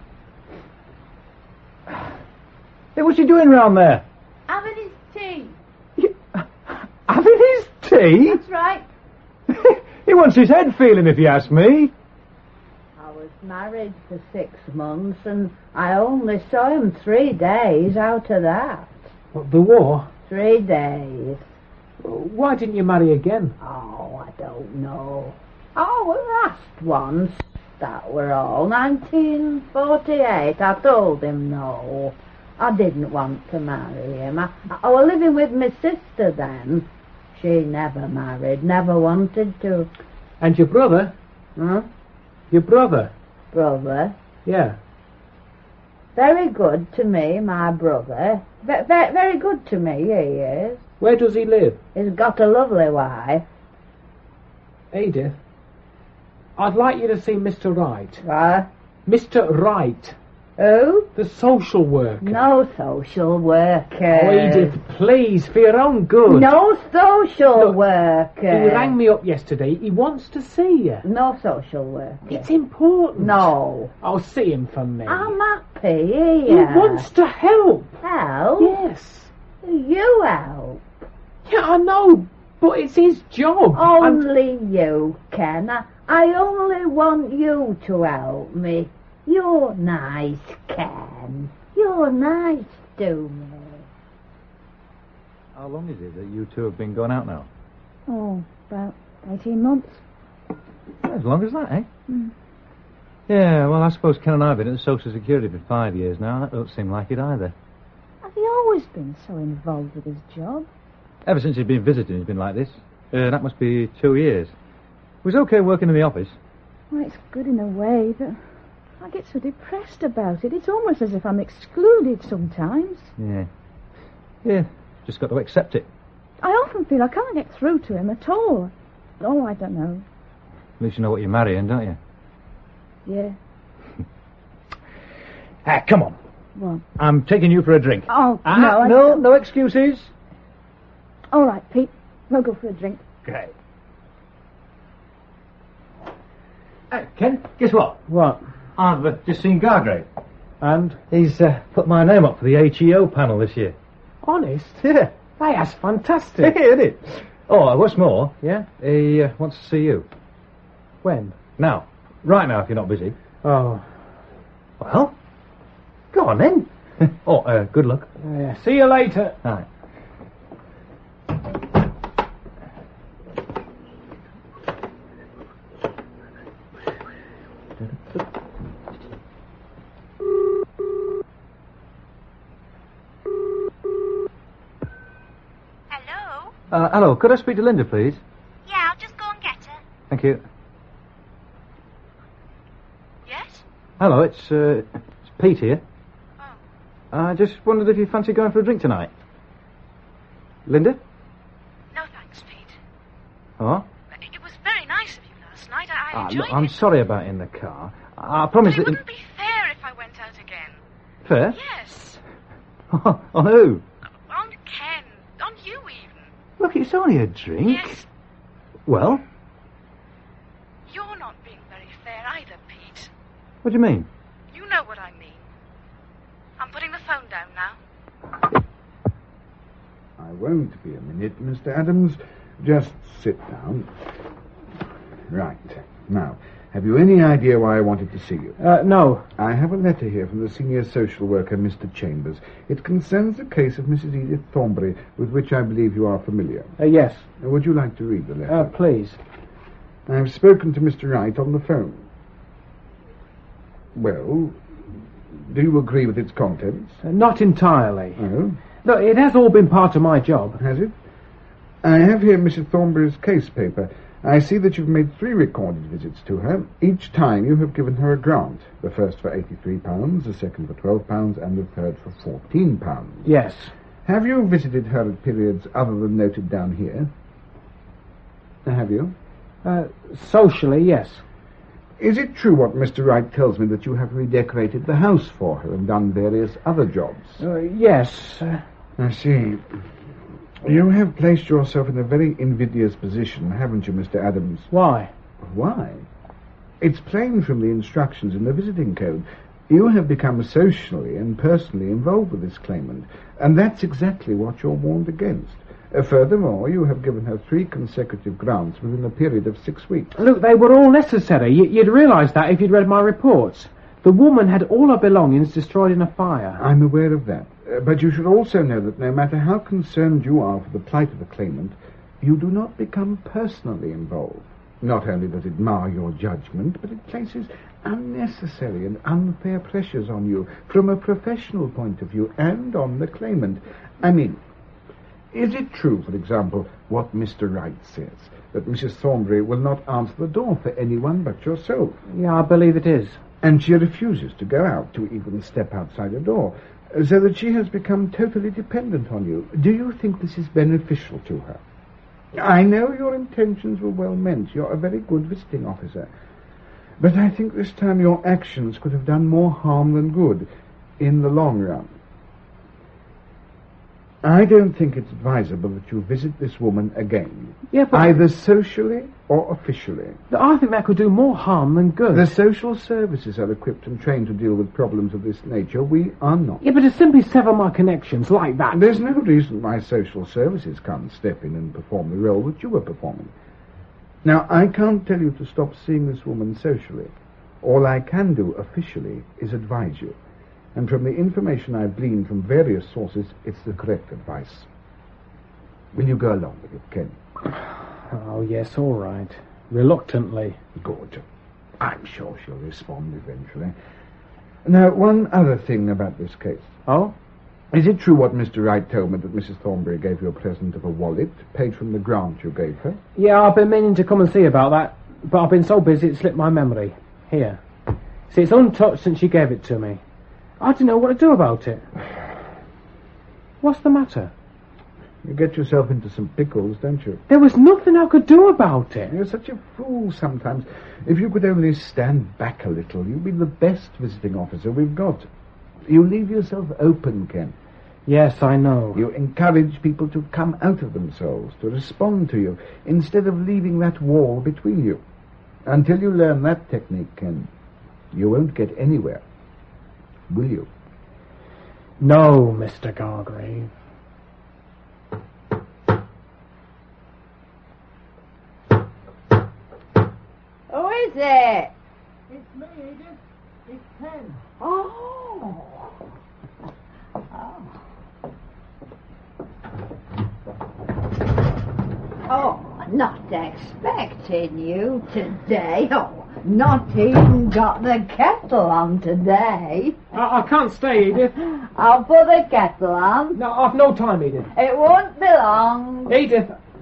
Hey, what's he doing round there? Having his tea. Having his tea? That's right. He wants his head feeling, if you ask me. I was married for six months and I only saw him three days out of that. What, the war? Three days. Why didn't you marry again? Oh, I don't know. Oh, we asked once. That were all. nineteen forty-eight. I told him no. I didn't want to marry him. I, I was living with my sister then. She never married, never wanted to. And your brother? Huh? Your brother? Brother? Yeah. Very good to me, my brother. Very, very, very good to me, he is. Where does he live? He's got a lovely wife. Edith, I'd like you to see Mister Wright. What? Mister Wright. Who? The social worker. No social worker. Oh, Edith, please, for your own good. No social Look, worker. He rang me up yesterday. He wants to see you. No social worker. It's important. No. I'll see him for me. I'm happy here. He wants to help. Help? Yes. You help. Yeah, I know, but it's his job. Only I'm... you, Ken. I, I only want you to help me. You're nice, Ken. You're nice to me. How long is it that you two have been going out now? Oh, about eighteen months. As long as that, eh? Mm. Yeah, well, I suppose Ken and I have been at the Social Security for five years now. That don't seem like it either. Has he always been so involved with his job? Ever since he's been visiting, he's been like this. Uh, that must be two years. It was okay working in the office. Well, it's good in a way, but I get so depressed about it. It's almost as if I'm excluded sometimes. Yeah. Yeah, just got to accept it. I often feel I can't get through to him at all. Oh, I don't know. At least you know what you're marrying, don't you? Yeah. Ah, come on. What? I'm taking you for a drink. Oh, ah, no. I no, don't... no excuses. All right, Pete. We'll go for a drink. Okay. Hey, Ken, guess what? What? I've uh, just seen Gargrave. And? He's uh, put my name up for the H E O panel this year. Honest? Yeah. Hey, that's fantastic. Yeah, it is. Oh, uh, what's more? Yeah? He uh, wants to see you. When? Now. Right now, if you're not busy. Oh. Well, go on then. oh, uh, good luck. Uh, yeah. See you later. All right. Uh, hello, could I speak to Linda, please? Yeah, I'll just go and get her. Thank you. Yes? Hello, it's, uh, it's Pete here. Oh. I just wondered if you fancy going for a drink tonight. Linda? No thanks, Pete. Oh? It was very nice of you last night. I, I Ah, enjoyed look, I'm it. sorry about in the car. I promise But it that... wouldn't be fair if I went out again. Fair? Yes. On who? On Ken. On you even. Look, it's only a drink. Yes. Well? You're not being very fair either, Pete. What do you mean? You know what I mean. I'm putting the phone down now. I won't be a minute, Mister Adams. Just sit down. Right. Now, have you any idea why I wanted to see you? Uh, no. I have a letter here from the senior social worker, Mister Chambers. It concerns a case of Missus Edith Thornbury, with which I believe you are familiar. Uh, yes. Would you like to read the letter? Uh, please. I have spoken to Mister Wright on the phone. Well, do you agree with its contents? Uh, not entirely. Oh? No, it has all been part of my job. Has it? I have here Missus Thornbury's case paper. I see that you've made three recorded visits to her. Each time you have given her a grant. The first for eighty-three pounds, the second for twelve pounds, and the third for fourteen pounds. Yes. Have you visited her at periods other than noted down here? Have you? Uh, socially, yes. Is it true what Mister Wright tells me, that you have redecorated the house for her and done various other jobs? Uh, yes. Uh... I see. You have placed yourself in a very invidious position, haven't you, Mister Adams? Why? Why? It's plain from the instructions in the visiting code. You have become socially and personally involved with this claimant, and that's exactly what you're warned against. Uh, furthermore, you have given her three consecutive grants within a period of six weeks. Look, they were all necessary. Y- you'd realise that if you'd read my reports. The woman had all her belongings destroyed in a fire. I'm aware of that. Uh, but you should also know that no matter how concerned you are for the plight of the claimant, you do not become personally involved. Not only does it mar your judgment, but it places unnecessary and unfair pressures on you from a professional point of view and on the claimant. I mean, is it true, for example, what Mister Wright says, that Missus Thornbury will not answer the door for anyone but yourself? Yeah, I believe it is. And she refuses to go out, to even step outside the door, so that she has become totally dependent on you. Do you think this is beneficial to her? I know your intentions were well meant. You're a very good visiting officer. But I think this time your actions could have done more harm than good in the long run. I don't think it's advisable that you visit this woman again. Yeah, but... Either socially or officially. I think that could do more harm than good. The social services are equipped and trained to deal with problems of this nature. We are not. Yeah, but to simply sever my connections like that... There's no reason why social services can't step in and perform the role that you were performing. Now, I can't tell you to stop seeing this woman socially. All I can do officially is advise you. And from the information I've gleaned from various sources, it's the correct advice. Will you go along with it, Ken? Oh, yes, all right. Reluctantly. Good. I'm sure she'll respond eventually. Now, one other thing about this case. Oh? Is it true what Mister Wright told me, that Missus Thornbury gave you a present of a wallet, paid from the grant you gave her? Yeah, I've been meaning to come and see about that, but I've been so busy it slipped my memory. Here. See, it's untouched since she gave it to me. I don't know what to do about it. What's the matter? You get yourself into some pickles, don't you? There was nothing I could do about it. You're such a fool sometimes. If you could only stand back a little, you'd be the best visiting officer we've got. You leave yourself open, Ken. Yes, I know. You encourage people to come out of themselves, to respond to you, instead of leaving that wall between you. Until you learn that technique, Ken, you won't get anywhere. Will you? No, Mister Gargrave. Who is it? It's me, Edith. It's Ken. Oh. Oh. Oh, not expecting you today. Oh. Not even got the kettle on today. I, I can't stay, Edith. I'll put the kettle on. No, I've no time, Edith. It won't be long. Edith,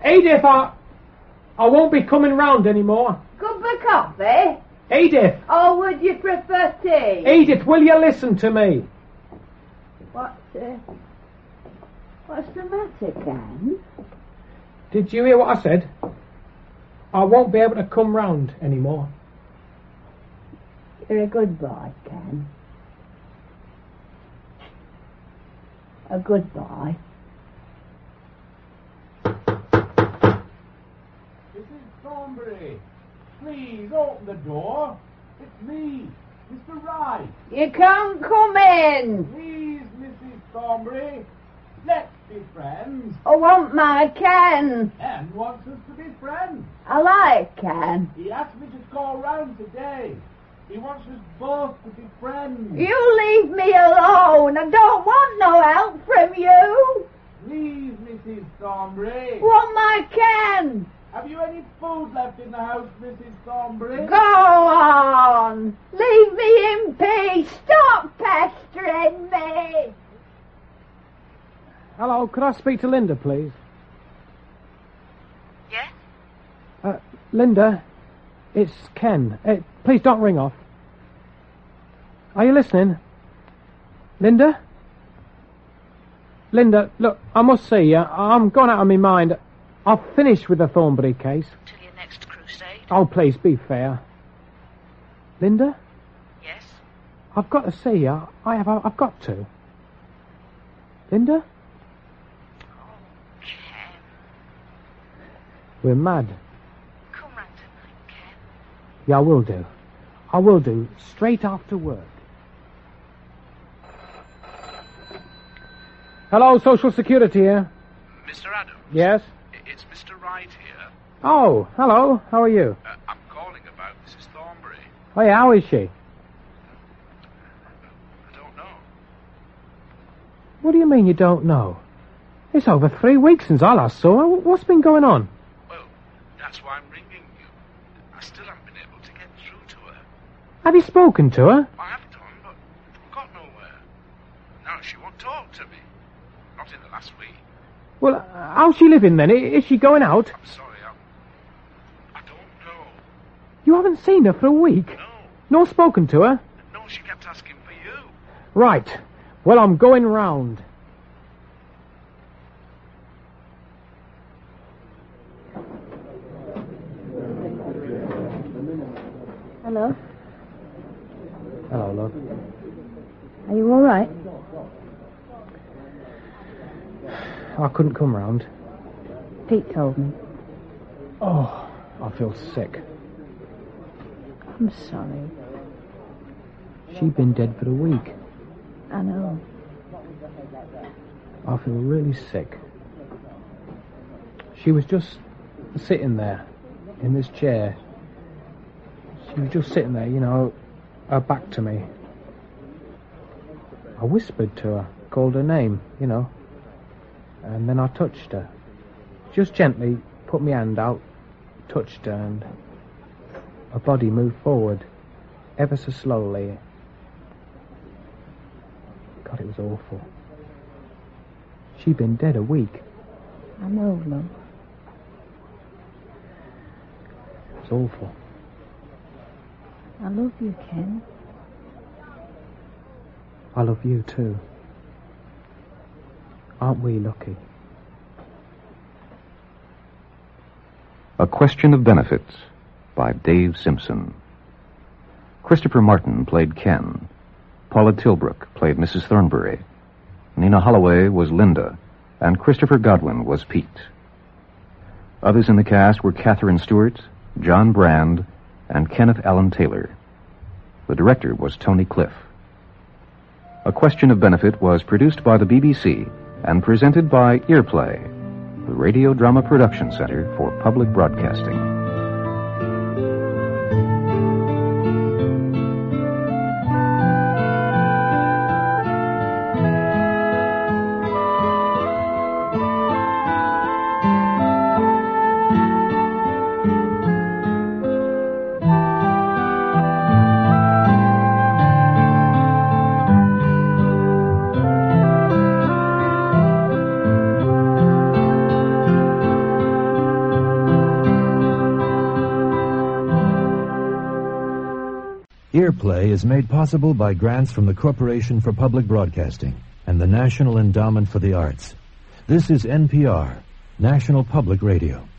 Edith, I... I won't be coming round anymore. Cup of coffee? Edith! Or would you prefer tea? Edith, will you listen to me? What, uh, what's the matter, Ken? Did you hear what I said? I won't be able to come round anymore. You're a good boy, Ken. A good boy. Missus Thornbury, please open the door. It's me, Mister Wright. You can't come in. Please, Missus Thornbury, let's be friends. I want my Ken. Ken wants us to be friends. I like Ken. He asked me to call round today. He wants us both to be friends. You leave me alone. I don't want no help from you. Please, Missus Thornbury. Want my Ken. Have you any food left in the house, Missus Thornbury? Go on. Leave me in peace. Stop pestering me. Hello, could I speak to Linda, please? Yes? Uh, Linda, it's Ken. Uh, please don't ring off. Are you listening? Linda? Linda, look, I must say, you, I'm gone out of my mind. I've finished with the Thornbury case. Till your next crusade. Oh, please, be fair. Linda? Yes? I've got to see you. I have, I've got to. Linda? Ken. We're mad. Come round tonight, Ken. Yeah, I will do. I will do. Straight after work. Hello, Social Security here. Mister Adams? Yes? It's Mister Wright here. Oh, hello. How are you? Uh, I'm calling about Missus Thornbury. Oh, yeah, how is she? I don't know. What do you mean you don't know? It's over three weeks since I last saw her. What's been going on? Well, that's why I'm ringing you. I still haven't been able to get through to her. Have you spoken to her? I have done, but I've got nowhere. Now she won't talk to me. Not in the last week. Well, uh, how's she living then? I- Is she going out? I'm sorry, I, I don't know. You haven't seen her for a week? No. Nor spoken to her? No, she kept asking for you. Right. Well, I'm going round. Hello? Hello, love. Are you all right? I couldn't come round. Pete told me. Oh, I feel sick. I'm sorry. She'd been dead for a week. I know. I feel really sick. She was just sitting there in this chair. She was just sitting there, you know, her back to me. I whispered to her, called her name, you know, and then I touched her. Just gently put my hand out, touched her, and her body moved forward, ever so slowly. God, it was awful. She'd been dead a week. I know, love. It was awful. I love you, Ken. I love you too. Aren't we lucky? A Question of Benefits by Dave Simpson. Christopher Martin played Ken. Paula Tilbrook played Missus Thornbury. Nina Holloway was Linda, and Christopher Godwin was Pete. Others in the cast were Catherine Stewart, John Brand, and Kenneth Allen Taylor. The director was Tony Cliff. A Question of Benefit was produced by the B B C and presented by Earplay, the Radio Drama Production Center for Public Broadcasting. play is made possible by grants from the Corporation for Public Broadcasting and the National Endowment for the Arts. This is N P R, National Public Radio.